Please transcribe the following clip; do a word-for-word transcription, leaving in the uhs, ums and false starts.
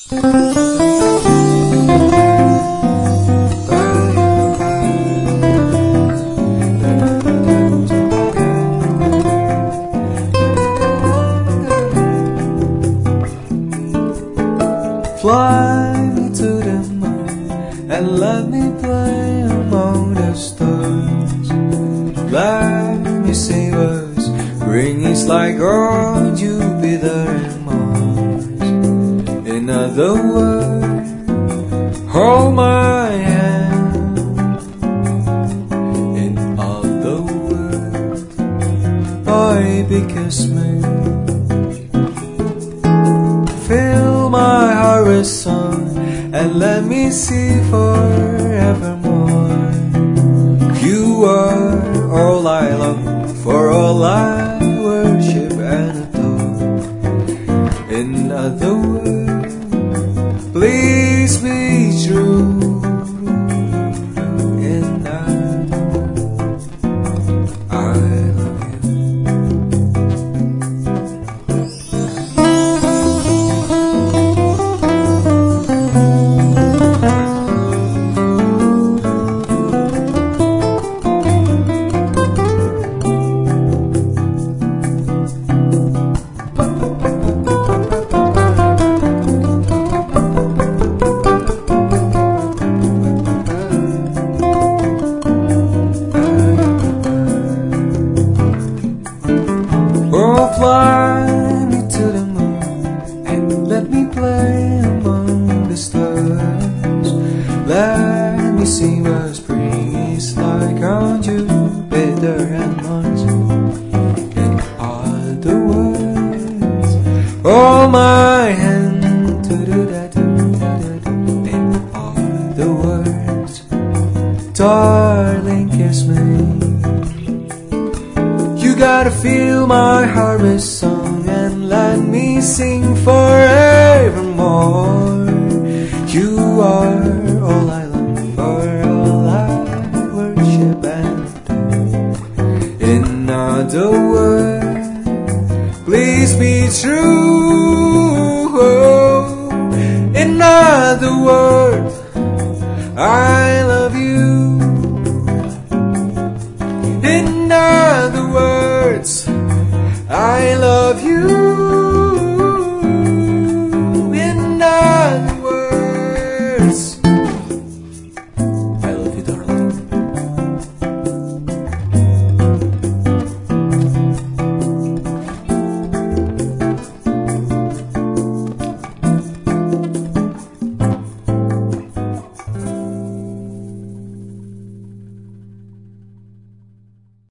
Fly me to the moon and let me play among the stars. Let me sing us rings like on Jupiter and Mars. In other words, hold my hand. In other words, boy, because me. Fill my heart with song and let me see forevermore. You are all I long, for all I worship and adore. In other words, please be true. In other words, I love you. Fly me to the moon and let me play among the stars. Let me see what spring is like on Jupiter and Mars. In other words, hold my hand to do that. In other words, darling, kiss me. You gotta fill my heart with song and let me sing forevermore. You are all I long for, all I worship and adore. In other words, please be true. In other words, I love you. In other words,